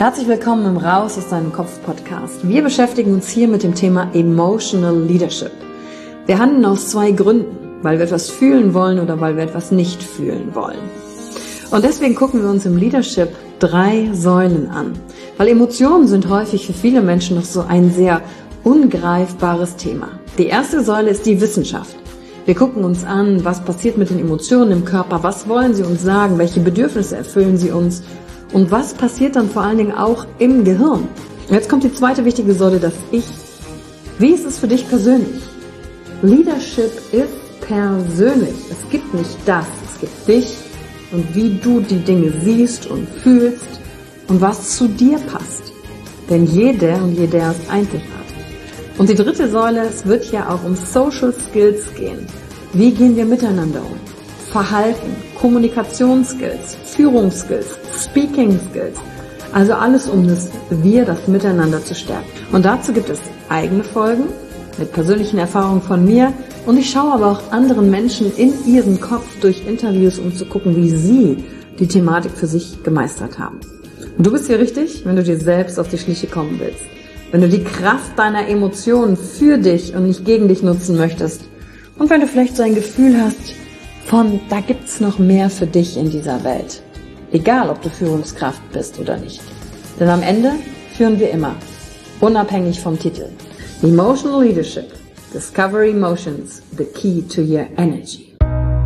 Herzlich willkommen im Raus aus deinem Kopf Podcast. Wir beschäftigen uns hier mit dem Thema Emotional Leadership. Wir handeln aus zwei Gründen, weil wir etwas fühlen wollen oder weil wir etwas nicht fühlen wollen. Und deswegen gucken wir uns im Leadership 3 Säulen an, weil Emotionen sind häufig für viele Menschen noch so ein sehr ungreifbares Thema. Die erste Säule ist die Wissenschaft. Wir gucken uns an, was passiert mit den Emotionen im Körper, was wollen sie uns sagen, welche Bedürfnisse erfüllen sie uns und was passiert dann vor allen Dingen auch im Gehirn. Und jetzt kommt die zweite wichtige Säule, das Ich. Wie ist es für dich persönlich? Leadership ist persönlich. Es gibt nicht das, es gibt dich und wie du die Dinge siehst und fühlst und was zu dir passt. Denn jeder und jeder ist einzigartig. Und die dritte Säule, es wird ja auch um Social Skills gehen. Wie gehen wir miteinander um? Verhalten, Kommunikationsskills, Führungsskills, Speaking Skills. Also alles, um das Miteinander zu stärken. Und dazu gibt es eigene Folgen mit persönlichen Erfahrungen von mir. Und ich schaue aber auch anderen Menschen in ihren Kopf durch Interviews, um zu gucken, wie sie die Thematik für sich gemeistert haben. Und du bist hier richtig, wenn du dir selbst auf die Schliche kommen willst. Wenn du die Kraft deiner Emotionen für dich und nicht gegen dich nutzen möchtest. Und wenn du vielleicht so ein Gefühl hast von, da gibt's noch mehr für dich in dieser Welt. Egal, ob du Führungskraft bist oder nicht. Denn am Ende führen wir immer, unabhängig vom Titel. Emotional Leadership. Discover Emotions, the key to your energy.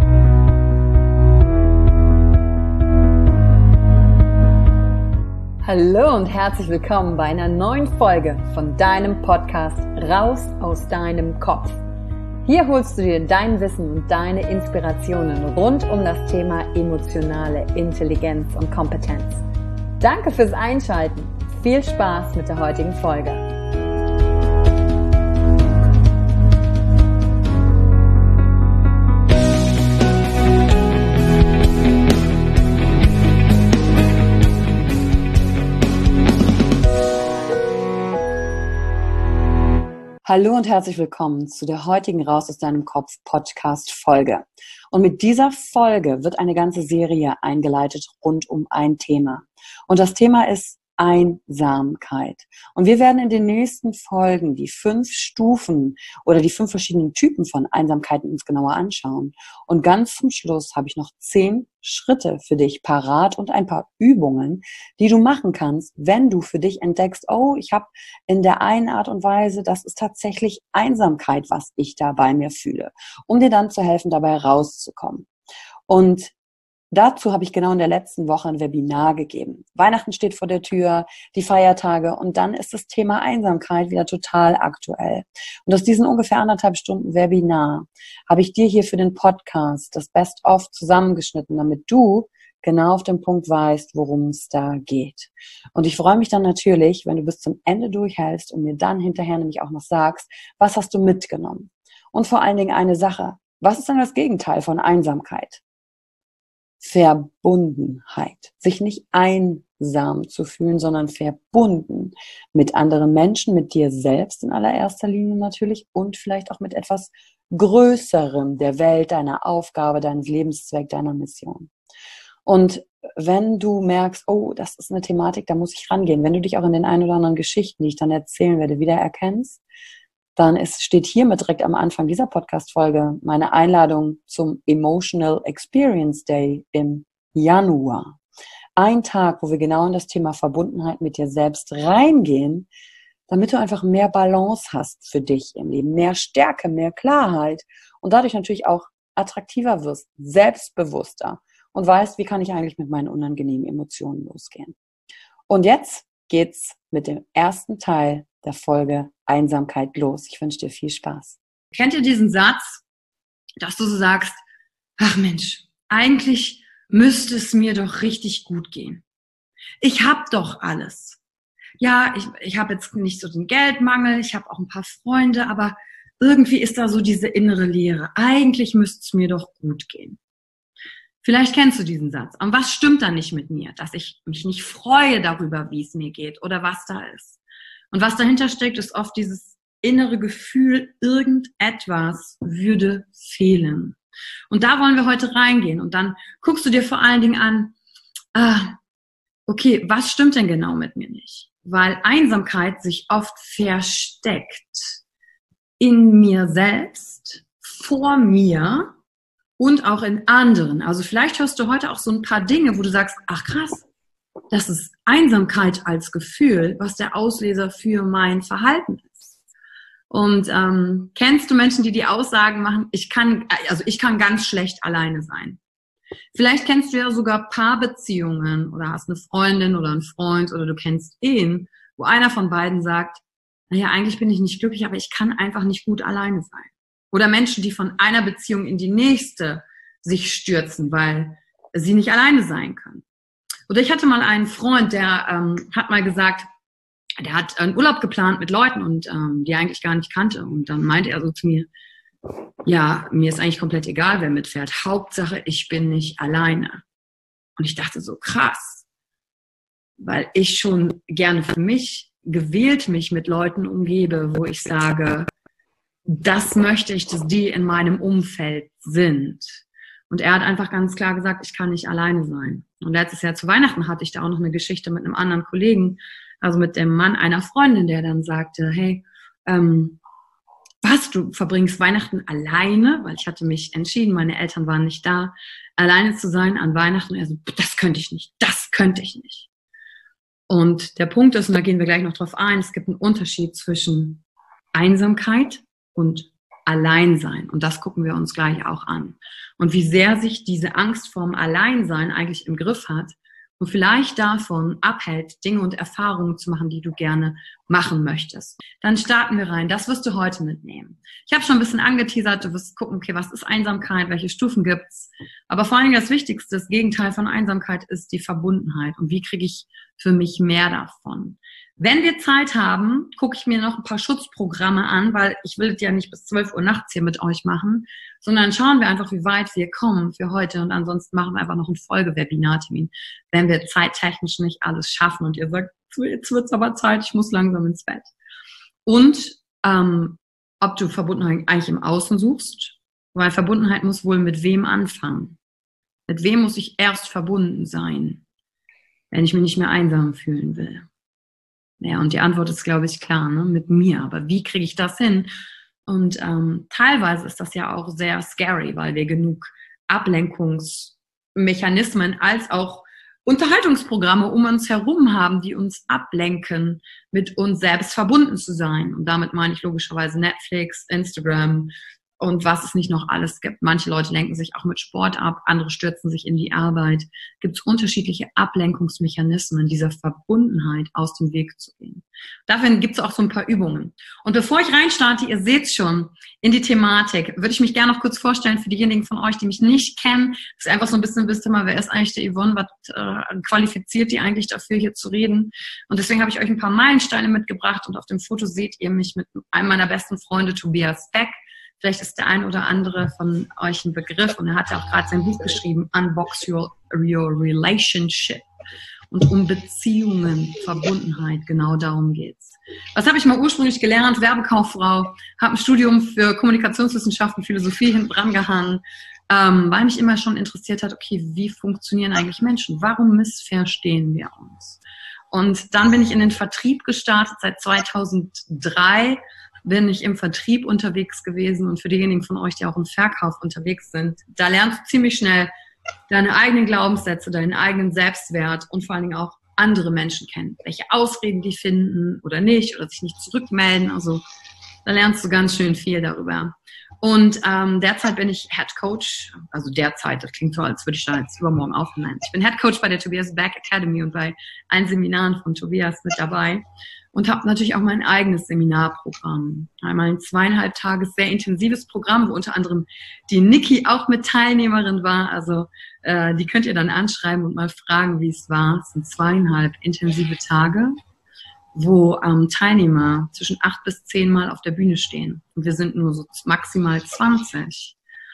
Hallo und herzlich willkommen bei einer neuen Folge von deinem Podcast Raus aus deinem Kopf. Hier holst du dir dein Wissen und deine Inspirationen rund um das Thema emotionale Intelligenz und Kompetenz. Danke fürs Einschalten. Viel Spaß mit der heutigen Folge. Hallo und herzlich willkommen zu der heutigen Raus aus deinem Kopf Podcast Folge. Und mit dieser Folge wird eine ganze Serie eingeleitet rund um ein Thema. Und das Thema ist Einsamkeit. Und wir werden in den nächsten Folgen die 5 Stufen oder die 5 verschiedenen Typen von Einsamkeiten uns genauer anschauen. Und ganz zum Schluss habe ich noch 10 Schritte für dich parat und ein paar Übungen, die du machen kannst, wenn du für dich entdeckst, oh, ich habe in der einen Art und Weise, das ist tatsächlich Einsamkeit, was ich da bei mir fühle, um dir dann zu helfen, dabei rauszukommen. Und dazu habe ich genau in der letzten Woche ein Webinar gegeben. Weihnachten steht vor der Tür, die Feiertage und dann ist das Thema Einsamkeit wieder total aktuell. Und aus diesen ungefähr 1,5 Stunden Webinar habe ich dir hier für den Podcast das Best-of zusammengeschnitten, damit du genau auf den Punkt weißt, worum es da geht. Und ich freue mich dann natürlich, wenn du bis zum Ende durchhältst und mir dann hinterher nämlich auch noch sagst, was hast du mitgenommen? Und vor allen Dingen eine Sache, was ist dann das Gegenteil von Einsamkeit? Verbundenheit. Sich nicht einsam zu fühlen, sondern verbunden mit anderen Menschen, mit dir selbst in allererster Linie natürlich und vielleicht auch mit etwas Größerem der Welt, deiner Aufgabe, deines Lebenszweck, deiner Mission. Und wenn du merkst, oh, das ist eine Thematik, da muss ich rangehen, wenn du dich auch in den ein oder anderen Geschichten, die ich dann erzählen werde, wiedererkennst, dann steht hiermit direkt am Anfang dieser Podcast-Folge meine Einladung zum Emotional Experience Day im Januar. Ein Tag, wo wir genau in das Thema Verbundenheit mit dir selbst reingehen, damit du einfach mehr Balance hast für dich im Leben, mehr Stärke, mehr Klarheit und dadurch natürlich auch attraktiver wirst, selbstbewusster und weißt, wie kann ich eigentlich mit meinen unangenehmen Emotionen losgehen. Und jetzt geht's mit dem ersten Teil der Folge Einsamkeit los. Ich wünsche dir viel Spaß. Kennt ihr diesen Satz, dass du so sagst, ach Mensch, eigentlich müsste es mir doch richtig gut gehen. Ich habe doch alles. Ja, ich habe jetzt nicht so den Geldmangel, ich habe auch ein paar Freunde, aber irgendwie ist da so diese innere Leere. Eigentlich müsste es mir doch gut gehen. Vielleicht kennst du diesen Satz. Und was stimmt da nicht mit mir? Dass ich mich nicht freue darüber, wie es mir geht oder was da ist. Und was dahinter steckt, ist oft dieses innere Gefühl, irgendetwas würde fehlen. Und da wollen wir heute reingehen. Und dann guckst du dir vor allen Dingen an, okay, was stimmt denn genau mit mir nicht? Weil Einsamkeit sich oft versteckt in mir selbst, vor mir und auch in anderen. Also vielleicht hörst du heute auch so ein paar Dinge, wo du sagst, ach krass, das ist Einsamkeit als Gefühl, was der Auslöser für mein Verhalten ist. Und kennst du Menschen, die Aussagen machen, ich kann ganz schlecht alleine sein. Vielleicht kennst du ja sogar Paarbeziehungen oder hast eine Freundin oder einen Freund oder du kennst ihn, wo einer von beiden sagt, naja, eigentlich bin ich nicht glücklich, aber ich kann einfach nicht gut alleine sein. Oder Menschen, die von einer Beziehung in die nächste sich stürzen, weil sie nicht alleine sein können. Oder ich hatte mal einen Freund, der hat mal gesagt, der hat einen Urlaub geplant mit Leuten und die er eigentlich gar nicht kannte. Und dann meinte er so zu mir, ja, mir ist eigentlich komplett egal, wer mitfährt. Hauptsache, ich bin nicht alleine. Und ich dachte so, krass, weil ich schon gerne für mich gewählt mich mit Leuten umgebe, wo ich sage, das möchte ich, dass die in meinem Umfeld sind. Und er hat einfach ganz klar gesagt, ich kann nicht alleine sein. Und letztes Jahr zu Weihnachten hatte ich da auch noch eine Geschichte mit einem anderen Kollegen, also mit dem Mann einer Freundin, der dann sagte, hey, was, du verbringst Weihnachten alleine? Weil ich hatte mich entschieden, meine Eltern waren nicht da, alleine zu sein an Weihnachten. Und er so, das könnte ich nicht. Und der Punkt ist, und da gehen wir gleich noch drauf ein, es gibt einen Unterschied zwischen Einsamkeit und Alleinsein. Und das gucken wir uns gleich auch an. Und wie sehr sich diese Angst vorm Alleinsein eigentlich im Griff hat und vielleicht davon abhält, Dinge und Erfahrungen zu machen, die du gerne machen möchtest. Dann starten wir rein. Das wirst du heute mitnehmen. Ich habe schon ein bisschen angeteasert, du wirst gucken, okay, was ist Einsamkeit, welche Stufen gibt's? Aber vor allem das Wichtigste, das Gegenteil von Einsamkeit ist die Verbundenheit. Und wie kriege ich für mich mehr davon? Wenn wir Zeit haben, gucke ich mir noch ein paar Schutzprogramme an, weil ich will es ja nicht bis 12 Uhr nachts hier mit euch machen, sondern schauen wir einfach, wie weit wir kommen für heute und ansonsten machen wir einfach noch einen Folge-Webinartermin, wenn wir zeittechnisch nicht alles schaffen und ihr sagt, jetzt wird's aber Zeit, ich muss langsam ins Bett. Und ob du Verbundenheit eigentlich im Außen suchst, weil Verbundenheit muss wohl mit wem anfangen. Mit wem muss ich erst verbunden sein, wenn ich mich nicht mehr einsam fühlen will? Ja, und die Antwort ist, glaube ich, klar, ne? Mit mir. Aber wie kriege ich das hin? Und teilweise ist das ja auch sehr scary, weil wir genug Ablenkungsmechanismen als auch Unterhaltungsprogramme um uns herum haben, die uns ablenken, mit uns selbst verbunden zu sein. Und damit meine ich logischerweise Netflix, Instagram und was es nicht noch alles gibt. Manche Leute lenken sich auch mit Sport ab, andere stürzen sich in die Arbeit. Gibt es unterschiedliche Ablenkungsmechanismen, dieser Verbundenheit aus dem Weg zu gehen. Dafür gibt es auch so ein paar Übungen. Und bevor ich reinstarte, ihr seht schon in die Thematik, würde ich mich gerne noch kurz vorstellen für diejenigen von euch, die mich nicht kennen. Das ist einfach so ein bisschen, wisst ihr mal, wer ist eigentlich die Yvonne, was qualifiziert die eigentlich dafür, hier zu reden? Und deswegen habe ich euch ein paar Meilensteine mitgebracht und auf dem Foto seht ihr mich mit einem meiner besten Freunde, Tobias Beck. Vielleicht ist der ein oder andere von euch ein Begriff und er hat ja auch gerade sein Buch geschrieben, Unbox Your Relationship. Und um Beziehungen, Verbundenheit, genau darum geht's. Was habe ich mal ursprünglich gelernt? Werbekauffrau, habe ein Studium für Kommunikationswissenschaften, Philosophie hinten dran gehangen, weil mich immer schon interessiert hat, okay, wie funktionieren eigentlich Menschen? Warum missverstehen wir uns? Und dann bin ich in den Vertrieb gestartet, seit 2003 bin ich im Vertrieb unterwegs gewesen und für diejenigen von euch, die auch im Verkauf unterwegs sind, da lernst du ziemlich schnell deine eigenen Glaubenssätze, deinen eigenen Selbstwert und vor allen Dingen auch andere Menschen kennen. Welche Ausreden die finden oder nicht oder sich nicht zurückmelden. Also da lernst du ganz schön viel darüber. Und derzeit bin ich Head Coach, also derzeit, das klingt so, als würde ich da jetzt übermorgen aufnehmen. Ich bin Head Coach bei der Tobias Beck Academy und bei allen Seminaren von Tobias mit dabei. Und habe natürlich auch mein eigenes Seminarprogramm. Einmal ein 2,5 Tage sehr intensives Programm, wo unter anderem die Niki auch mit Teilnehmerin war. Also die könnt ihr dann anschreiben und mal fragen, wie es war. Es sind 2,5 intensive Tage, wo Teilnehmer zwischen 8 bis 10 Mal auf der Bühne stehen. Und wir sind nur so maximal 20.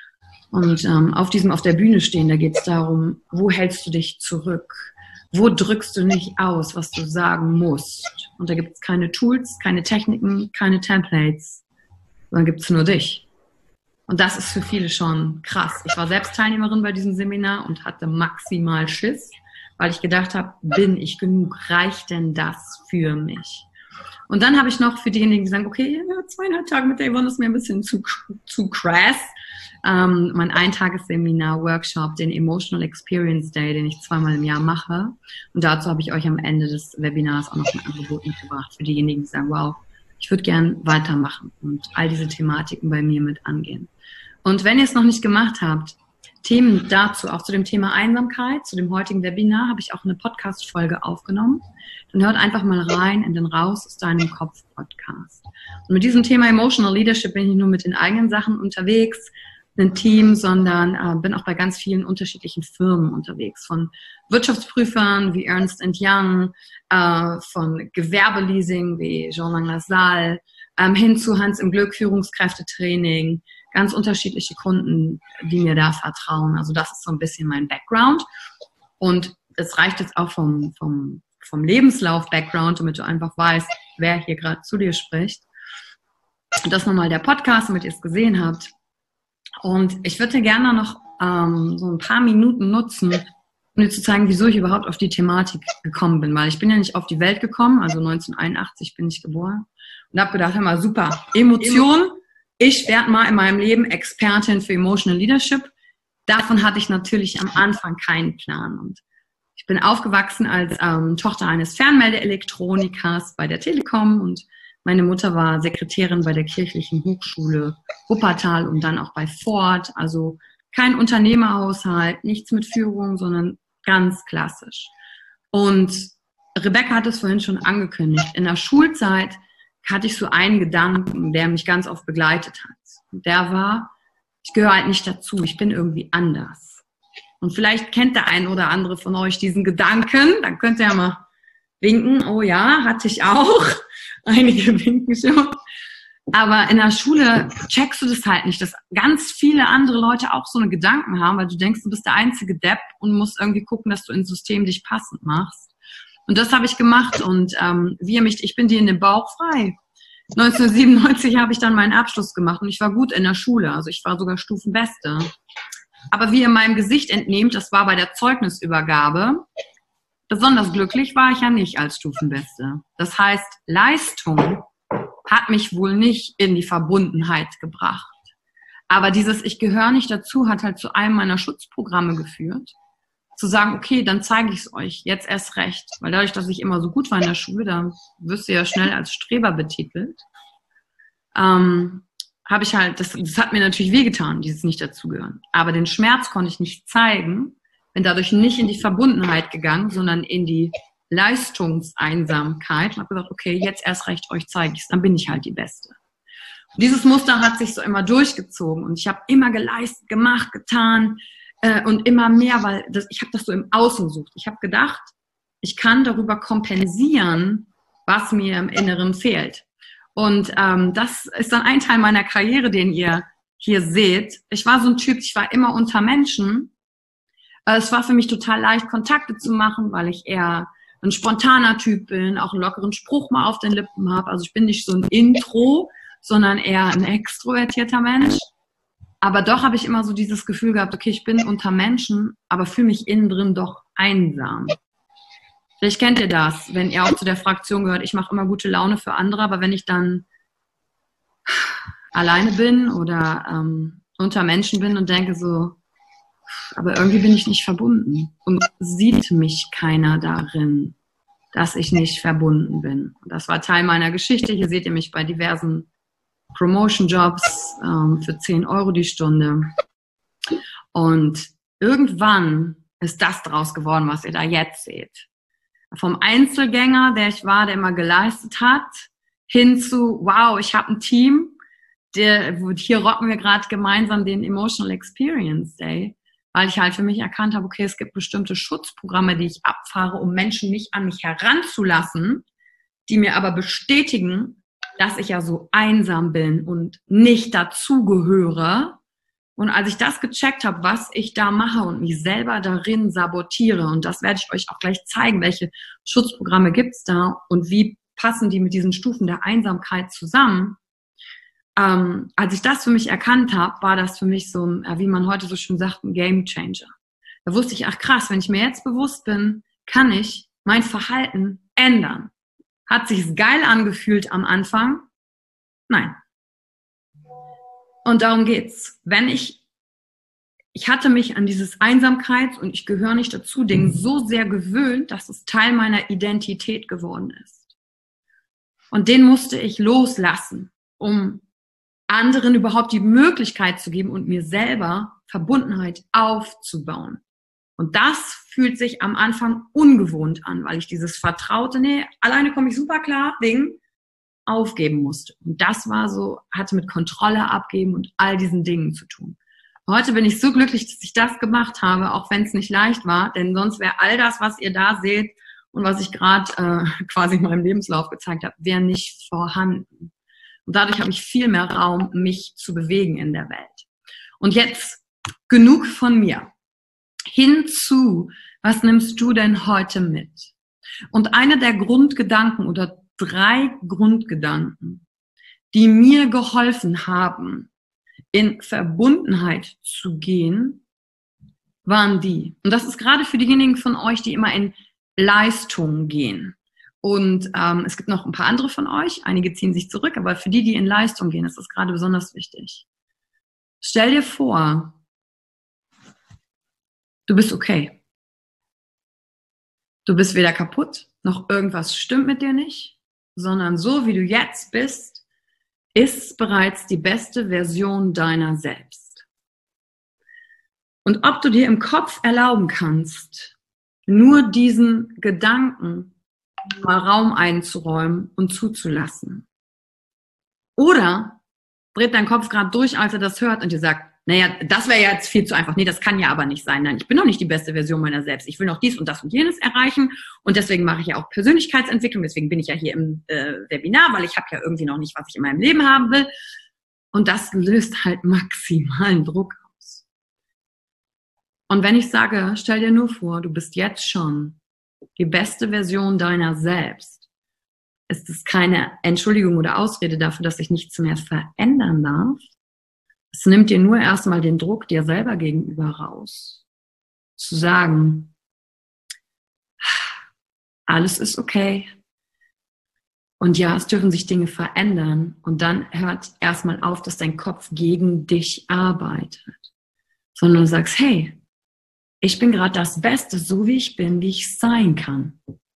Und auf der Bühne stehen, da geht es darum, wo hältst du dich zurück? Wo drückst du nicht aus, was du sagen musst? Und da gibt es keine Tools, keine Techniken, keine Templates, sondern gibt es nur dich. Und das ist für viele schon krass. Ich war selbst Teilnehmerin bei diesem Seminar und hatte maximal Schiss, weil ich gedacht habe, bin ich genug? Reicht denn das für mich? Und dann habe ich noch für diejenigen, die sagen, okay, 2,5 Tage mit der Yvonne ist mir ein bisschen zu crass, mein Eintagesseminar, Workshop, den Emotional Experience Day, den ich 2-mal im Jahr mache. Und dazu habe ich euch am Ende des Webinars auch noch ein Angebot mitgebracht für diejenigen, die sagen, wow, ich würde gern weitermachen und all diese Thematiken bei mir mit angehen. Und wenn ihr es noch nicht gemacht habt, Themen dazu, auch zu dem Thema Einsamkeit, zu dem heutigen Webinar, habe ich auch eine Podcast-Folge aufgenommen. Dann hört einfach mal rein in den Raus aus deinem Kopf-Podcast. Und mit diesem Thema Emotional Leadership bin ich nicht nur mit den eigenen Sachen unterwegs, ein Team, sondern bin auch bei ganz vielen unterschiedlichen Firmen unterwegs. Von Wirtschaftsprüfern wie Ernst & Young, von Gewerbeleasing wie Jean-Lang LaSalle, hin zu Hans im Glück, Führungskräftetraining, ganz unterschiedliche Kunden, die mir da vertrauen. Also das ist so ein bisschen mein Background. Und es reicht jetzt auch vom Lebenslauf-Background, damit du einfach weißt, wer hier gerade zu dir spricht. Und das nochmal der Podcast, damit ihr es gesehen habt. Und ich würde gerne noch so ein paar Minuten nutzen, um dir zu zeigen, wieso ich überhaupt auf die Thematik gekommen bin. Weil ich bin ja nicht auf die Welt gekommen, also 1981 bin ich geboren. Und habe gedacht, hör mal, super, Emotionen. Ich werde mal in meinem Leben Expertin für Emotional Leadership. Davon hatte ich natürlich am Anfang keinen Plan. Und ich bin aufgewachsen als Tochter eines Fernmeldeelektronikers bei der Telekom und meine Mutter war Sekretärin bei der Kirchlichen Hochschule Wuppertal und dann auch bei Ford. Also kein Unternehmerhaushalt, nichts mit Führung, sondern ganz klassisch. Und Rebecca hat es vorhin schon angekündigt. In der Schulzeit hatte ich so einen Gedanken, der mich ganz oft begleitet hat. Und der war, ich gehöre halt nicht dazu, ich bin irgendwie anders. Und vielleicht kennt der ein oder andere von euch diesen Gedanken, dann könnt ihr ja mal winken, oh ja, hatte ich auch. Einige winken schon. Aber in der Schule checkst du das halt nicht, dass ganz viele andere Leute auch so eine Gedanken haben, weil du denkst, du bist der einzige Depp und musst irgendwie gucken, dass du ins System dich passend machst. Und das habe ich gemacht und ich bin dir in den Bauch frei. 1997 habe ich dann meinen Abschluss gemacht und ich war gut in der Schule, also ich war sogar Stufenbeste. Aber wie ihr meinem Gesicht entnehmt, das war bei der Zeugnisübergabe, besonders glücklich war ich ja nicht als Stufenbeste. Das heißt, Leistung hat mich wohl nicht in die Verbundenheit gebracht. Aber dieses Ich gehöre nicht dazu hat halt zu einem meiner Schutzprogramme geführt. Zu sagen, okay, dann zeige ich es euch jetzt erst recht. Weil dadurch, dass ich immer so gut war in der Schule, da wirst du ja schnell als Streber betitelt, habe ich halt, das hat mir natürlich wehgetan, dieses Nicht-Dazugehören. Aber den Schmerz konnte ich nicht zeigen, bin dadurch nicht in die Verbundenheit gegangen, sondern in die Leistungseinsamkeit und habe gesagt, okay, jetzt erst recht euch zeige ich es, dann bin ich halt die Beste. Und dieses Muster hat sich so immer durchgezogen und ich habe immer geleistet, gemacht, getan und immer mehr, weil ich habe das so im Außen gesucht. Ich habe gedacht, ich kann darüber kompensieren, was mir im Inneren fehlt. Und das ist dann ein Teil meiner Karriere, den ihr hier seht. Ich war so ein Typ, ich war immer unter Menschen. Es war für mich total leicht, Kontakte zu machen, weil ich eher ein spontaner Typ bin, auch einen lockeren Spruch mal auf den Lippen habe. Also ich bin nicht so ein Intro, sondern eher ein extrovertierter Mensch. Aber doch habe ich immer so dieses Gefühl gehabt, okay, ich bin unter Menschen, aber fühle mich innen drin doch einsam. Vielleicht kennt ihr das, wenn ihr auch zu der Fraktion gehört, ich mache immer gute Laune für andere, aber wenn ich dann alleine bin oder unter Menschen bin und denke so, aber irgendwie bin ich nicht verbunden und sieht mich keiner darin, dass ich nicht verbunden bin. Und das war Teil meiner Geschichte. Hier seht ihr mich bei diversen Promotion-Jobs für 10 Euro die Stunde. Und irgendwann ist das draus geworden, was ihr da jetzt seht. Vom Einzelgänger, der ich war, der immer geleistet hat, hin zu, wow, ich habe ein Team, hier rocken wir gerade gemeinsam den Emotional Experience Day, weil ich halt für mich erkannt habe, okay, es gibt bestimmte Schutzprogramme, die ich abfahre, um Menschen nicht an mich heranzulassen, die mir aber bestätigen, dass ich ja so einsam bin und nicht dazugehöre. Und als ich das gecheckt habe, was ich da mache und mich selber darin sabotiere, und das werde ich euch auch gleich zeigen, welche Schutzprogramme gibt's da und wie passen die mit diesen Stufen der Einsamkeit zusammen. Als ich das für mich erkannt habe, war das für mich so ein, wie man heute so schön sagt, ein Game Changer. Da wusste ich, ach krass, wenn ich mir jetzt bewusst bin, kann ich mein Verhalten ändern. Hat sich's geil angefühlt am Anfang? Nein. Und darum geht's. Wenn ich hatte mich an dieses Einsamkeits- und ich gehöre nicht dazu Ding so sehr gewöhnt, dass es Teil meiner Identität geworden ist. Und den musste ich loslassen, um anderen überhaupt die Möglichkeit zu geben und mir selber Verbundenheit aufzubauen. Und das fühlt sich am Anfang ungewohnt an, weil ich dieses vertraute, alleine komme ich super klar, Ding aufgeben musste. Und das war so, hatte mit Kontrolle abgeben und all diesen Dingen zu tun. Heute bin ich so glücklich, dass ich das gemacht habe, auch wenn es nicht leicht war, denn sonst wäre all das, was ihr da seht und was ich gerade quasi in meinem Lebenslauf gezeigt habe, wäre nicht vorhanden. Und dadurch habe ich viel mehr Raum, mich zu bewegen in der Welt. Und jetzt genug von mir. Hinzu, was nimmst du denn heute mit? Und einer der Grundgedanken oder 3 Grundgedanken, die mir geholfen haben, in Verbundenheit zu gehen, waren die. Und das ist gerade für diejenigen von euch, die immer in Leistung gehen. Und es gibt noch ein paar andere von euch, einige ziehen sich zurück, aber für die in Leistung gehen, ist das gerade besonders wichtig. Stell dir vor, du bist okay. Du bist weder kaputt, noch irgendwas stimmt mit dir nicht, sondern so wie du jetzt bist, ist bereits die beste Version deiner selbst. Und ob du dir im Kopf erlauben kannst, nur diesen Gedanken mal Raum einzuräumen und zuzulassen. Oder dreht dein Kopf gerade durch, als er das hört und dir sagt, naja, das wäre jetzt viel zu einfach. Nee, das kann ja aber nicht sein. Nein, ich bin noch nicht die beste Version meiner selbst. Ich will noch dies und das und jenes erreichen. Und deswegen mache ich ja auch Persönlichkeitsentwicklung. Deswegen bin ich ja hier im Webinar, weil ich habe ja irgendwie noch nicht, was ich in meinem Leben haben will. Und das löst halt maximalen Druck aus. Und wenn ich sage, stell dir nur vor, du bist jetzt schon die beste Version deiner selbst, ist es keine Entschuldigung oder Ausrede dafür, dass sich nichts mehr verändern darf. Es nimmt dir nur erstmal den Druck dir selber gegenüber raus. Zu sagen, alles ist okay. Und ja, es dürfen sich Dinge verändern. Und dann hört erstmal auf, dass dein Kopf gegen dich arbeitet. Sondern du sagst, hey, ich bin gerade das Beste, so wie ich bin, wie ich sein kann.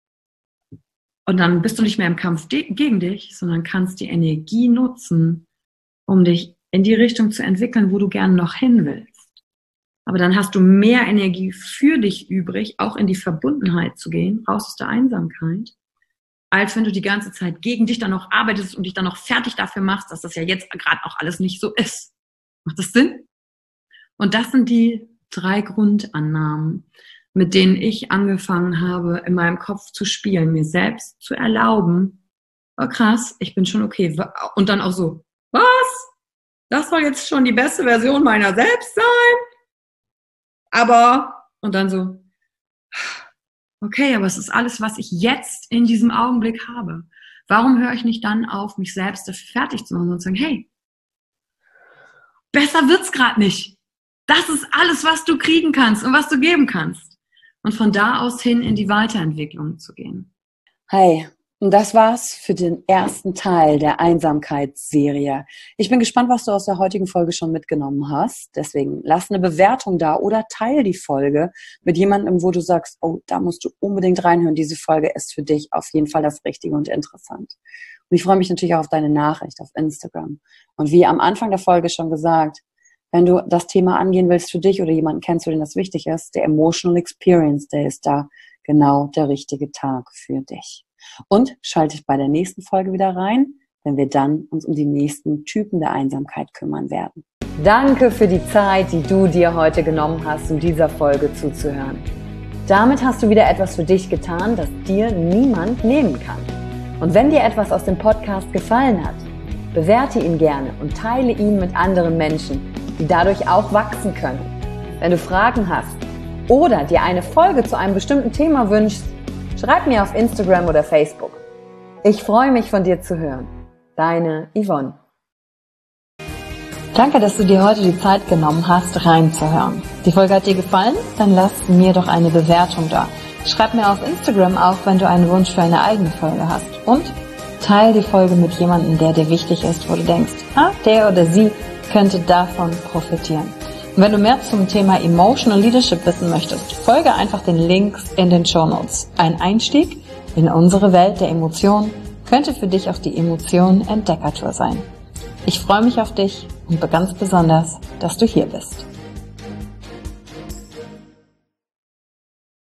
Und dann bist du nicht mehr im Kampf gegen dich, sondern kannst die Energie nutzen, um dich in die Richtung zu entwickeln, wo du gerne noch hin willst. Aber dann hast du mehr Energie für dich übrig, auch in die Verbundenheit zu gehen, raus aus der Einsamkeit, als wenn du die ganze Zeit gegen dich dann noch arbeitest und dich dann noch fertig dafür machst, dass das ja jetzt gerade auch alles nicht so ist. Macht das Sinn? Und das sind die 3 Grundannahmen, mit denen ich angefangen habe, in meinem Kopf zu spielen, mir selbst zu erlauben, oh krass, ich bin schon okay. Und dann auch so, was? Das soll jetzt schon die beste Version meiner selbst sein? Aber, und dann so, okay, aber es ist alles, was ich jetzt in diesem Augenblick habe. Warum höre ich nicht dann auf, mich selbst dafür fertig zu machen und zu sagen, hey, besser wird's gerade nicht. Das ist alles, was du kriegen kannst und was du geben kannst. Und von da aus hin in die Weiterentwicklung zu gehen. Hi, und das war's für den ersten Teil der Einsamkeitsserie. Ich bin gespannt, was du aus der heutigen Folge schon mitgenommen hast. Deswegen lass eine Bewertung da oder teile die Folge mit jemandem, wo du sagst, oh, da musst du unbedingt reinhören. Diese Folge ist für dich auf jeden Fall das Richtige und interessant. Und ich freue mich natürlich auch auf deine Nachricht auf Instagram. Und wie am Anfang der Folge schon gesagt, wenn du das Thema angehen willst für dich oder jemanden kennst, für den das wichtig ist, der Emotional Experience Day ist da genau der richtige Tag für dich. Und schalte dich bei der nächsten Folge wieder rein, wenn wir dann uns um die nächsten Typen der Einsamkeit kümmern werden. Danke für die Zeit, die du dir heute genommen hast, um dieser Folge zuzuhören. Damit hast du wieder etwas für dich getan, das dir niemand nehmen kann. Und wenn dir etwas aus dem Podcast gefallen hat, bewerte ihn gerne und teile ihn mit anderen Menschen, die dadurch auch wachsen können. Wenn du Fragen hast oder dir eine Folge zu einem bestimmten Thema wünschst, schreib mir auf Instagram oder Facebook. Ich freue mich, von dir zu hören. Deine Yvonne. Danke, dass du dir heute die Zeit genommen hast, reinzuhören. Die Folge hat dir gefallen? Dann lass mir doch eine Bewertung da. Schreib mir auf Instagram auch, wenn du einen Wunsch für eine eigene Folge hast. Und teile die Folge mit jemandem, der dir wichtig ist, wo du denkst, der oder sie könnte davon profitieren. Und wenn du mehr zum Thema Emotional Leadership wissen möchtest, folge einfach den Links in den Shownotes. Ein Einstieg in unsere Welt der Emotionen könnte für dich auch die Emotionen-Entdeckertour sein. Ich freue mich auf dich und ganz besonders, dass du hier bist.